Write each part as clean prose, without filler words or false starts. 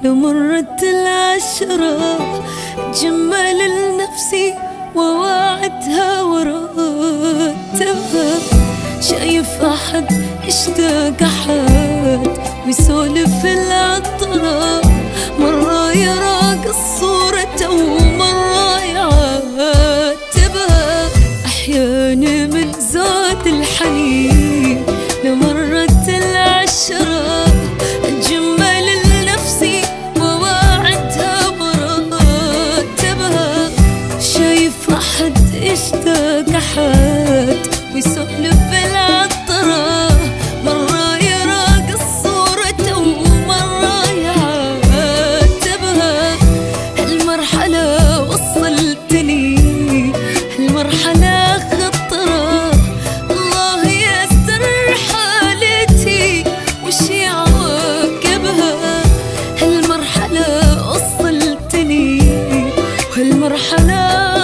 لو مرت العشرة أتجمل لنفسي وواعدها ورتبها. شايف أحد يشتاق أحد ويسولف العطرة، مرة يراقص صورته ومرة يعاتبها. أحيانا من زاد الحنين لو مرت العشرة أتجمل لنفسي وواعدها ورتبها. شايف أحد يشتاق أحد ويسولف العطرة، مرة يراقص صورته ومرة يعاتبها. هالمرحلة وصلتني، هالمرحلة خطرة، الله يستر حالتي وش يعاقبها. هالمرحلة وصلتني وهالمرحلة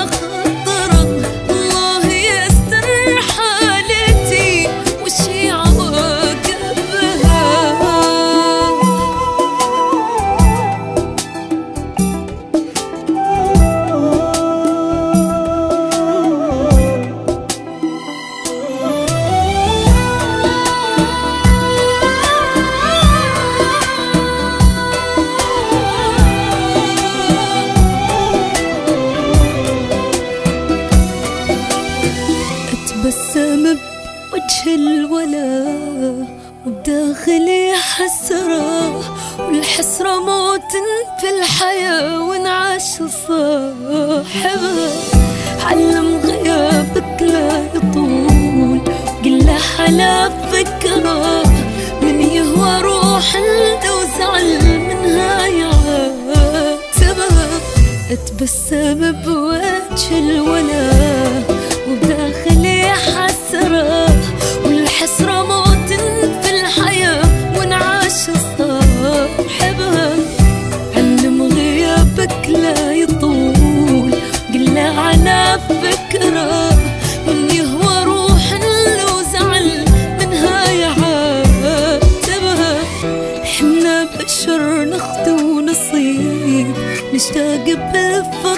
بسم بوجه الولا وبداخلي حسرة، والحسرة موت في الحياة وانعاش صاحبها. علم غيابك لا يطول، قله على فكرة، من يهوى روح وزعل منها يعاتبها. اتبسم بوجه الولا وبداخلي حسرة، والحسرة موت في الحياة وانعاش صاحبها. علم غيابك لا يطول، قله على فكرة، من يهوى روح لو زعل منها يعاتبها. حنا بشر نخطو نصيب، نشتاق بالفرق